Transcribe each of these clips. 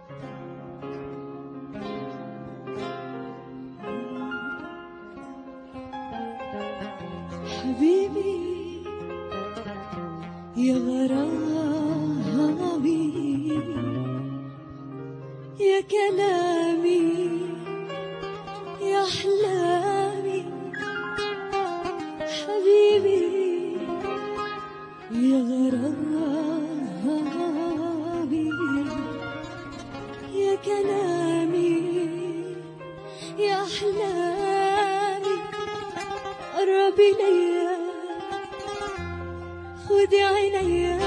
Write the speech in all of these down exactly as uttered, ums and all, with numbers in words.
حبيبي يا غرامي يا كلامي يا أحلامي، حبيبي يا غرامي يا كلامي يا أحلامي، قربي ليا خدي عينيا،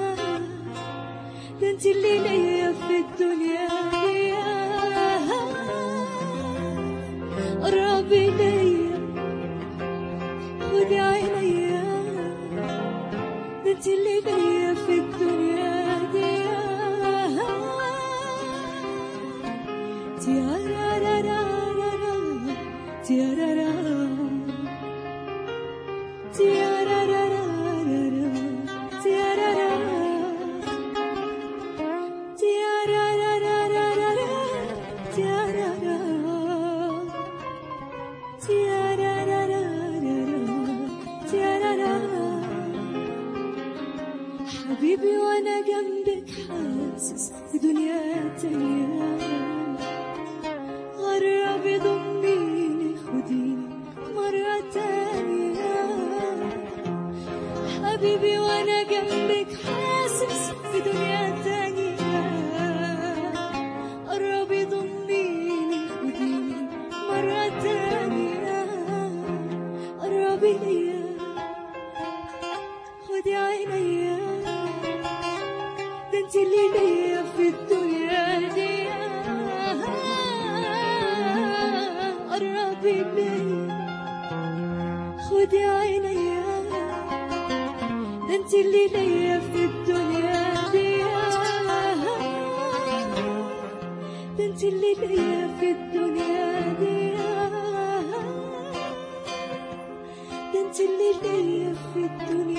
ده انت اللي ليا في الدنيا دي، قربي ليا خدي عينيا، ده انت اللي ليا في الدنيا دي. تيارارارارا تيارارا تيارارارارا تيارارا تيارارارارا تيارارا تيارارارارا تيارارا. حبيبي وانا جنبك حاسس بدنيا تانية، قربي ضميني خديني مرة تانية. حبيبي وانا جنبك حاسس بدنيا تانية، قربي ضميني خديني مرة تانية، قربي ليا خدي عينيا، ده انت اللي ليا في الدنيا دي، قربي ليا خدي عينيا، ده انت اللي ليا في الدنيا دي، ده انت اللي ليا في الدنيا دي، ده انت اللي ليا في الدنيا.